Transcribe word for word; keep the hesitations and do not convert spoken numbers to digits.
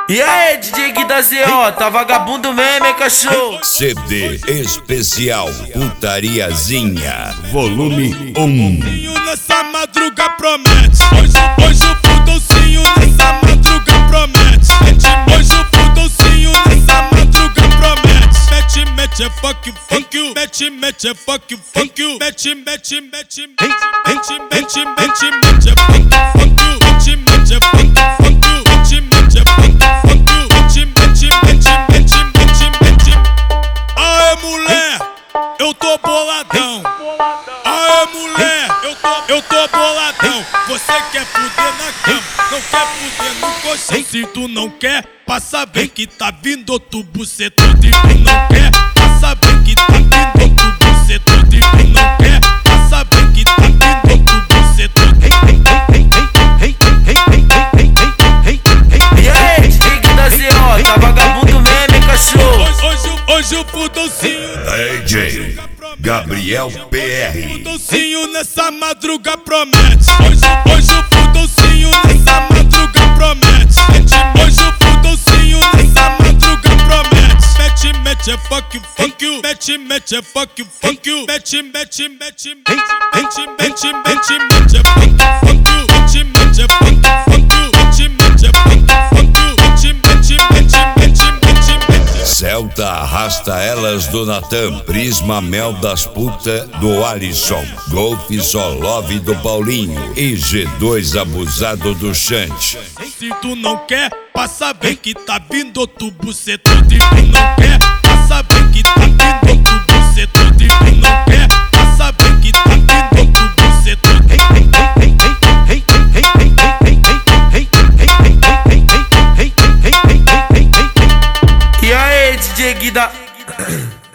E aí, D J Gui da Z O, tá vagabundo mesmo, hein, cachorro? C D especial Putariazinha, volume um. Nessa madruga promete. Hoje, hoje o putãozinho nessa madruga promete. Hoje o putãozinho nessa madruga promete. Mete, mete, é fuck you, fuck you. Mete, mete, é fuck you, fuck you. Mete, mete, mete, mete, mete, mete, mete, mete, é fuck you, fuck you. Mete, mete, é fuck you, fuck you. Mete, mete, é fuck you, fuck you. Mete, mete, mete, mete, mete, mete. Aê, mulher, eu tô boladão. Aê, mulher, eu tô, eu tô boladão. Você quer fuder na cama, não quer fuder no colchão. Se tu não quer, passa bem que tá vindo outro bucetão. Se tu não quer, passa bem que tá vindo outro bucetão. Se tu não quer, passa bem que tá vindo outro bucetão. E aí, D J Gui da Z O, tá vagabundo mesmo, hein, cachorro? Hoje, hoje, hoje o putãozinho D J Gabriel P R. Putãozinho nessa madruga promete. Hoje, hoje o putãozinho nessa madruga promete. Hoje o putãozinho nessa madruga promete. Mete, mete, é fuck you, fuck you. Mete, mete, é fuck you, fuck you. Mete, mete, mete, mete, mete, mete, mete, mete, é fuck you, fuck you. Mete, mete, é fuck you, fuck you. Mete, mete, é fuck you, fuck you. Mete, mete, mete, mete, mete, mete. Celta arrasta elas do Natan, Prisma Mel das Puta do Alisson, Golf Só Love do Paulinho e G dois Abusado do Chante. Se tu não quer, passa bem que tá vindo outro bucetão. Se tu não quer, passa bem que tá vindo outro bucetão. Se tu não quer, passa bem que tá vindo outro bucetão. E aí, D J Gui da...